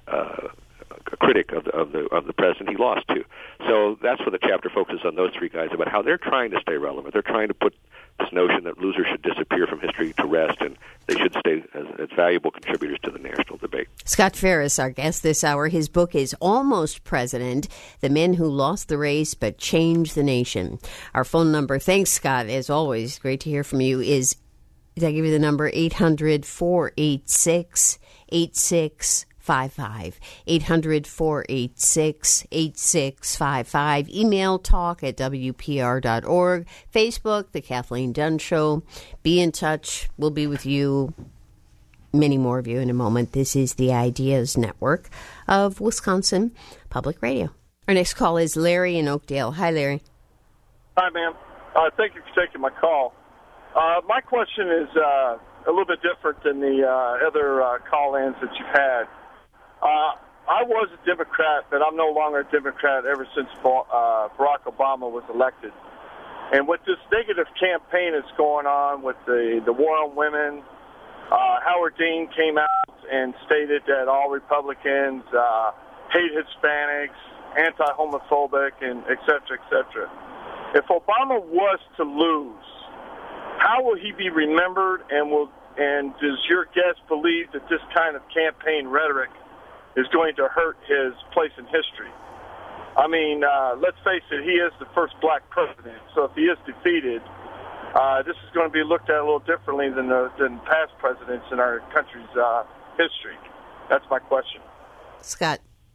S2: critic of the president he lost to. So that's what the chapter focuses on, those three guys, about how they're trying to stay relevant. They're trying to put this notion that losers should disappear from history to rest, and they should stay as valuable contributors to the national debate.
S1: Scott Ferris, our guest this hour. His book is Almost President, The Men Who Lost the Race But Changed the Nation. Our phone number, thanks, Scott, as always, great to hear from you, is, did I give you the number? 800-486-8655. 800-486-8655. Email talk@wpr.org. Facebook, The Kathleen Dunn Show. Be in touch. We'll be with you, many more of you in a moment. This is the Ideas Network of Wisconsin Public Radio. Our next call is Larry in Oakdale. Hi, Larry.
S7: Hi, ma'am. Thank you for taking my call. My question is a little bit different than the other call-ins that you've had. I was a Democrat, but I'm no longer a Democrat ever since Barack Obama was elected. And with this negative campaign that's going on with the war on women, Howard Dean came out and stated that all Republicans hate Hispanics, anti-homophobic, and et cetera, et cetera. If Obama was to lose, how will he be remembered, and does your guest believe that this kind of campaign rhetoric is going to hurt his place in history? I mean, let's face it, he is the first black president, so if he is defeated, this is going to be looked at a little differently than past presidents in our country's history. That's my question.
S1: Scott.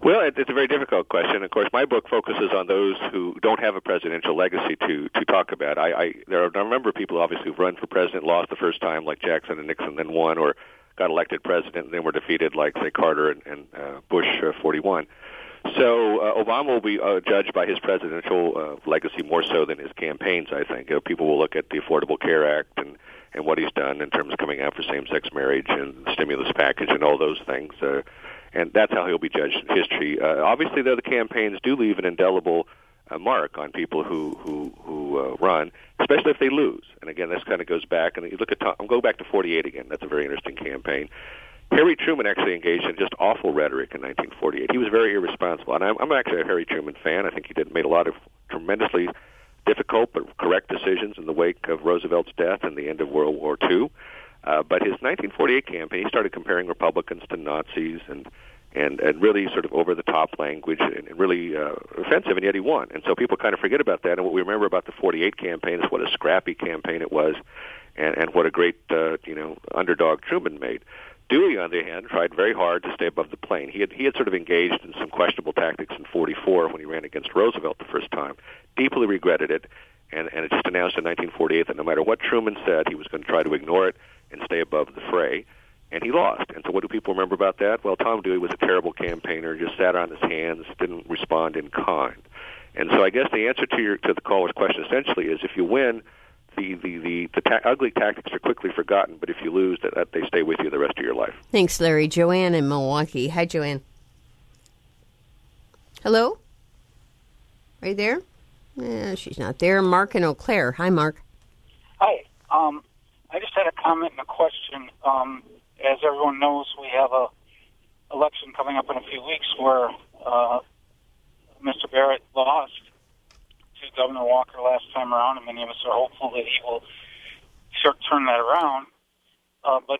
S2: Well, it's a very difficult question. Of course, my book focuses on those who don't have a presidential legacy to talk about. There are a number of people, obviously, who've run for president, lost the first time, like Jackson and Nixon, then won, or got elected president, and then were defeated, like, say, Carter and Bush 41. So Obama will be judged by his presidential legacy more so than his campaigns, I think. People will look at the Affordable Care Act and what he's done in terms of coming out for same-sex marriage and the stimulus package and all those things. And that's how he'll be judged in history. Obviously, though, the campaigns do leave an indelible mark on people who run, especially if they lose. And again, this kind of goes back. And you look at I'm going back to 48 again. That's a very interesting campaign. Harry Truman actually engaged in just awful rhetoric in 1948. He was very irresponsible, and I'm actually a Harry Truman fan. I think he made a lot of tremendously difficult but correct decisions in the wake of Roosevelt's death and the end of World War II. But his 1948 campaign, he started comparing Republicans to Nazis and really sort of over-the-top language and really offensive, and yet he won. And so people kind of forget about that. And what we remember about the 48 campaign is what a scrappy campaign it was and what a great underdog Truman made. Dewey, on the other hand, tried very hard to stay above the plane. He had sort of engaged in some questionable tactics in 44 when he ran against Roosevelt the first time, deeply regretted it, and it just announced in 1948 that no matter what Truman said, he was going to try to ignore it and stay above the fray, and he lost. And so what do people remember about that? Well, Tom Dewey was a terrible campaigner, just sat on his hands, didn't respond in kind. And so I guess the answer to the caller's question essentially is if you win, the ugly tactics are quickly forgotten, but if you lose, that they stay with you the rest of your life.
S1: Thanks, Larry. Joanne in Milwaukee. Hi, Joanne. Hello? Are you there? She's not there. Mark in Eau Claire. Hi, Mark.
S8: Hi. I just had a comment and a question. As everyone knows, we have a election coming up in a few weeks where Mr. Barrett lost to Governor Walker last time around, and many of us are hopeful that he will turn that around. But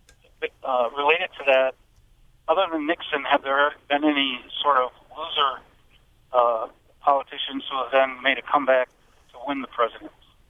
S8: related to that, other than Nixon, have there been any sort of loser politicians who have then made a comeback to win the presidency?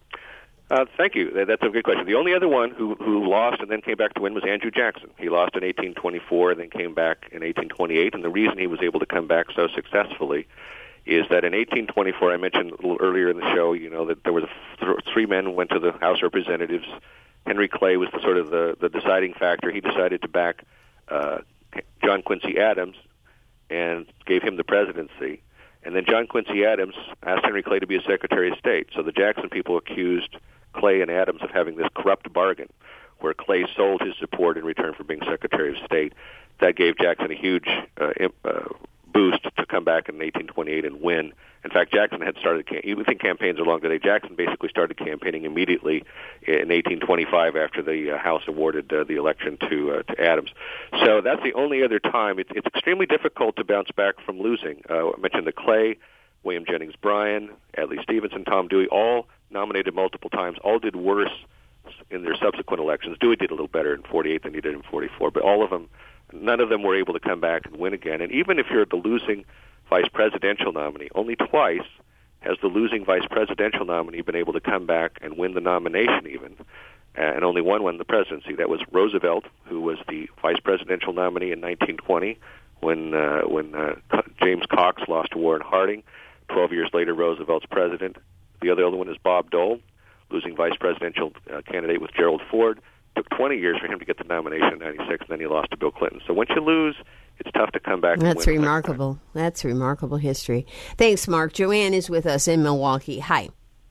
S2: Thank you. That's a good question. The only other one who lost and then came back to win was Andrew Jackson. He lost in 1824 and then came back in 1828, and the reason he was able to come back so successfully is that in 1824, I mentioned a little earlier in the show, that there was three men who went to the House of Representatives. Henry Clay was the deciding factor. He decided to back John Quincy Adams and gave him the presidency. And then John Quincy Adams asked Henry Clay to be his Secretary of State. So the Jackson people accused Clay and Adams of having this corrupt bargain where Clay sold his support in return for being Secretary of State. That gave Jackson a huge boost to come back in 1828 and win. In fact, Jackson had started, you would think campaigns are long today, Jackson basically started campaigning immediately in 1825 after the House awarded the election to Adams. So that's the only other time. It's extremely difficult to bounce back from losing. I mentioned the Clay, William Jennings Bryan, Adlai Stevenson, Tom Dewey, all nominated multiple times, all did worse in their subsequent elections. Dewey did a little better in 48 than he did in 44, but all of them, none of them were able to come back and win again. And even if you're the losing vice presidential nominee, only twice has the losing vice presidential nominee been able to come back and win the nomination even, and only one won the presidency. That was Roosevelt, who was the vice presidential nominee in 1920 when James Cox lost to Warren Harding. 12 years later, Roosevelt's president. The other one is Bob Dole, losing vice presidential candidate with Gerald Ford. It took 20 years for him to get the nomination in 96, and then he lost to Bill Clinton. So once you lose, it's tough to come back.
S1: That's remarkable. That's remarkable history. Thanks, Mark. Joanne is with us in Milwaukee. Hi.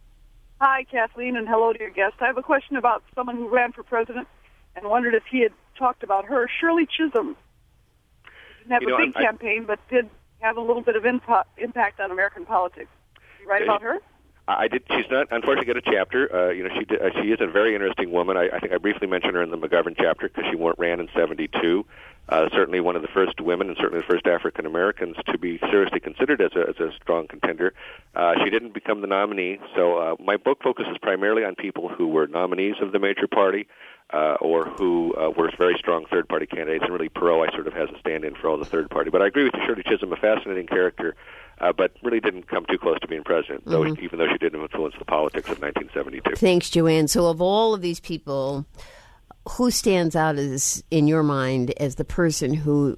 S9: Hi, Kathleen, and hello to your guest. I have a question about someone who ran for president and wondered if he had talked about her. Shirley Chisholm didn't have a big campaign, but did have a little bit of impact on American politics. Did you write about her?
S2: I did. She's not, unfortunately, got a chapter. She is a very interesting woman. I think I briefly mentioned her in the McGovern chapter because she ran in 72. Certainly one of the first women and certainly the first African Americans to be seriously considered as a strong contender. She didn't become the nominee, so my book focuses primarily on people who were nominees of the major party or who were very strong third-party candidates. And really, Perot, I sort of has a stand-in for all the third-party. But I agree with you, Shirley Chisholm, a fascinating character, but really didn't come too close to being president, even though she did influence the politics of 1972.
S1: Thanks, Joanne. So of all of these people, who stands out in your mind as the person who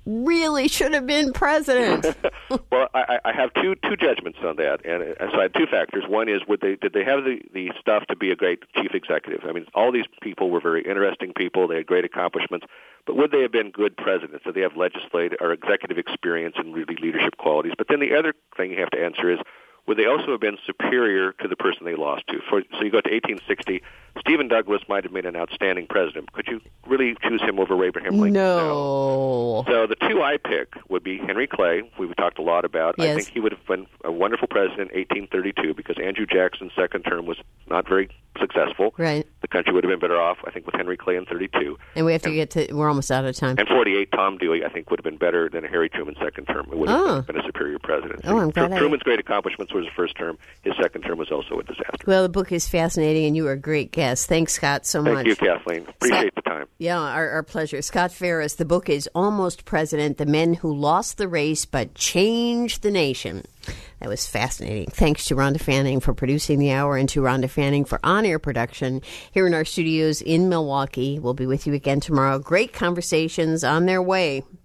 S1: really should have been president.
S2: Well, I have two judgments on that, and so I had two factors. One is, did they have the stuff to be a great chief executive? I mean, all these people were very interesting people. They had great accomplishments, but would they have been good presidents? Did they have legislative or executive experience and really leadership qualities? But then the other thing you have to answer is, would they also have been superior to the person they lost to? So you go to 1860, Stephen Douglas might have been an outstanding president. Could you really choose him over Abraham Lincoln?
S1: No.
S2: So the two I pick would be Henry Clay, who we talked a lot about.
S1: Yes.
S2: I think he would have been a wonderful president in 1832 because Andrew Jackson's second term was not very successful.
S1: Right.
S2: The country would have been better off, I think, with Henry Clay in 32.
S1: And we have to we're almost out of time.
S2: And 48, Tom Dewey, I think, would have been better than Harry Truman's second term. It would have been a superior president.
S1: Oh, I'm glad
S2: Truman's great accomplishments was his first term. His second term was also a disaster.
S1: Well, the book is fascinating, and you are a great guest. Thanks, Scott, so much.
S2: Thank you, Kathleen. Appreciate the time.
S1: Yeah, our pleasure. Scott Ferris. The book is Almost President, The Men Who Lost the Race But Changed the Nation. That was fascinating. Thanks to Rhonda Fanning for producing the hour and to Rhonda Fanning for on-air production here in our studios in Milwaukee. We'll be with you again tomorrow. Great conversations on their way.